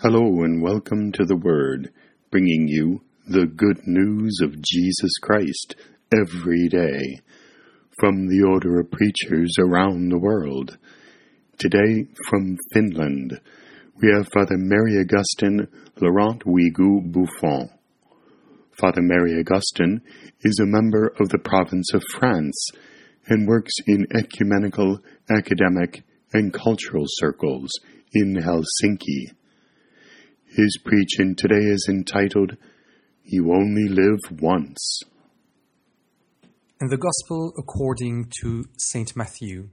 Hello and welcome to the Word, bringing you the good news of Jesus Christ every day from the order of preachers around the world. Today from Finland, we have Father Mary Augustin Laurent Wigu Buffon. Father Mary Augustin is a member of the province of France and works in ecumenical, academic, and cultural circles in Helsinki. His preaching today is entitled, You Only Live Once. In the Gospel according to St. Matthew,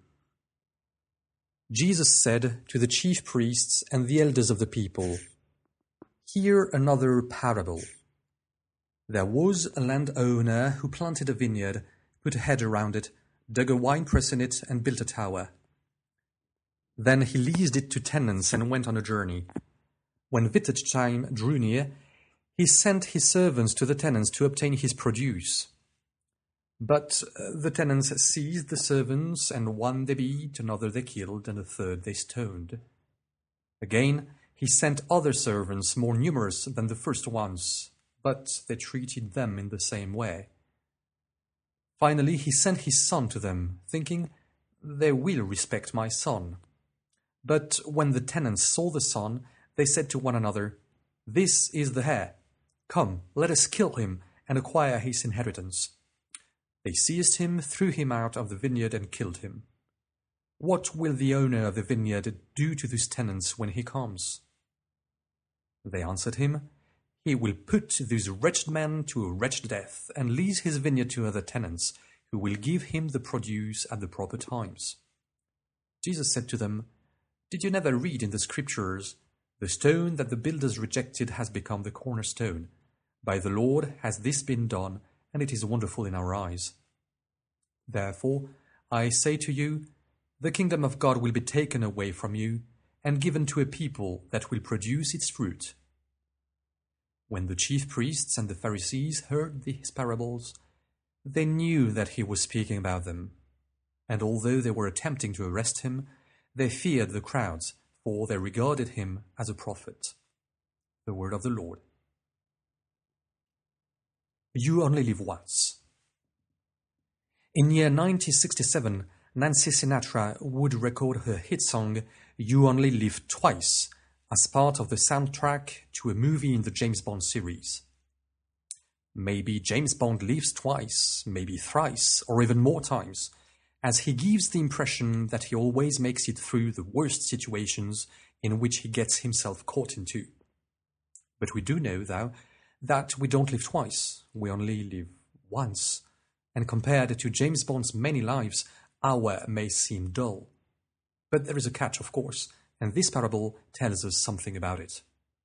Jesus said to the chief priests and the elders of the people, Hear another parable. There was a landowner who planted a vineyard, put a hedge around it, dug a winepress in it, and built a tower. Then he leased it to tenants and went on a journey. When vintage time drew near, he sent his servants to the tenants to obtain his produce. But the tenants seized the servants, and one they beat, another they killed, and a third they stoned. Again, he sent other servants more numerous than the first ones, but they treated them in the same way. Finally, he sent his son to them, thinking, They will respect my son. But when the tenants saw the son, they said to one another, This is the heir. Come, let us kill him and acquire his inheritance. They seized him, threw him out of the vineyard, and killed him. What will the owner of the vineyard do to these tenants when he comes? They answered him, He will put these wretched men to a wretched death and lease his vineyard to other tenants, who will give him the produce at the proper times. Jesus said to them, Did you never read in the Scriptures, The stone that the builders rejected has become the cornerstone. By the Lord has this been done, and it is wonderful in our eyes. Therefore, I say to you, the kingdom of God will be taken away from you and given to a people that will produce its fruit. When the chief priests and the Pharisees heard these parables, they knew that he was speaking about them. And although they were attempting to arrest him, they feared the crowds, for they regarded him as a prophet. The word of the Lord. You only live once. In year 1967, Nancy Sinatra would record her hit song, You Only Live Twice, as part of the soundtrack to a movie in the James Bond series. Maybe James Bond lives twice, maybe thrice, or even more times, as he gives the impression that he always makes it through the worst situations in which he gets himself caught into. But we do know, though, that we don't live twice, we only live once, and compared to James Bond's many lives, our may seem dull. But there is a catch, of course, and this parable tells us something about it.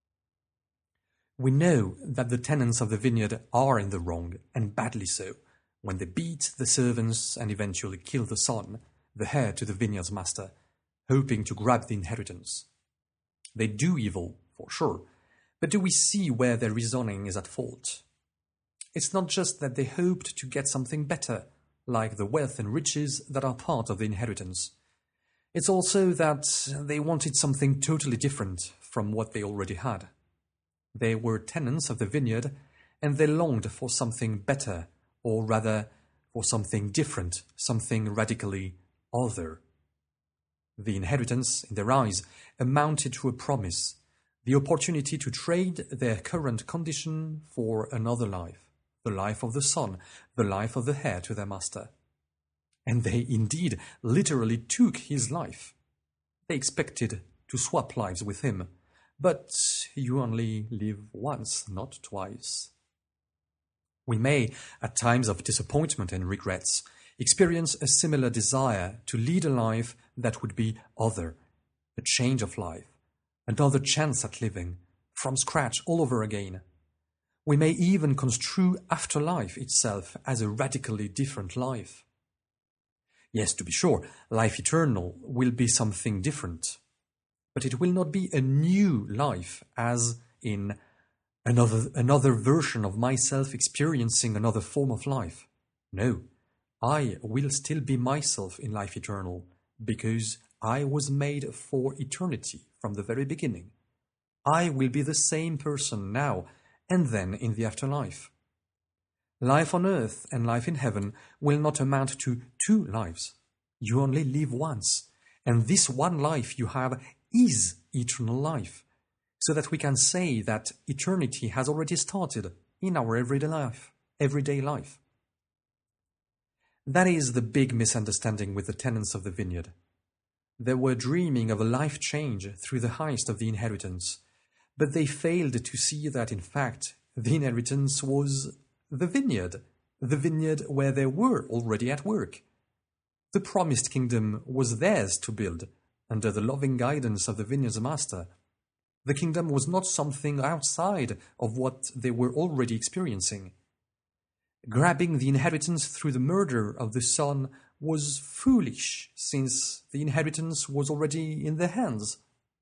We know that the tenants of the vineyard are in the wrong, and badly so, when they beat the servants and eventually kill the son, the heir to the vineyard's master, hoping to grab the inheritance. They do evil, for sure, but do we see where their reasoning is at fault? It's not just that they hoped to get something better, like the wealth and riches that are part of the inheritance. It's also that they wanted something totally different from what they already had. They were tenants of the vineyard, and they longed for something better, or rather, for something different, something radically other. The inheritance, in their eyes, amounted to a promise, the opportunity to trade their current condition for another life, the life of the son, the life of the heir to their master. And they indeed literally took his life. They expected to swap lives with him, but you only live once, not twice. We may, at times of disappointment and regrets, experience a similar desire to lead a life that would be other, a change of life, another chance at living, from scratch all over again. We may even construe afterlife itself as a radically different life. Yes, to be sure, life eternal will be something different, but it will not be a new life as in another version of myself experiencing another form of life. No, I will still be myself in life eternal, because I was made for eternity from the very beginning. I will be the same person now and then in the afterlife. Life on earth and life in heaven will not amount to two lives. You only live once, and this one life you have is eternal life, so that we can say that eternity has already started in our everyday life. That is the big misunderstanding with the tenants of the vineyard. They were dreaming of a life change through the heist of the inheritance, but they failed to see that in fact the inheritance was the vineyard where they were already at work. The promised kingdom was theirs to build under the loving guidance of the vineyard's master. The kingdom was not something outside of what they were already experiencing. Grabbing the inheritance through the murder of the son was foolish, since the inheritance was already in their hands.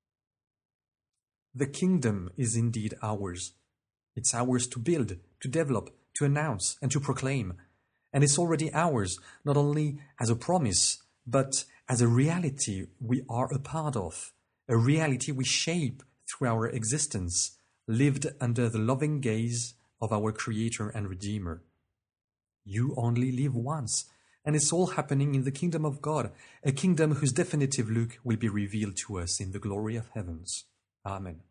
The kingdom is indeed ours. It's ours to build, to develop, to announce, and to proclaim. And it's already ours, not only as a promise, but as a reality we are a part of, a reality we shape through our existence, lived under the loving gaze of our Creator and Redeemer. You only live once, and it's all happening in the kingdom of God, a kingdom whose definitive look will be revealed to us in the glory of heavens. Amen.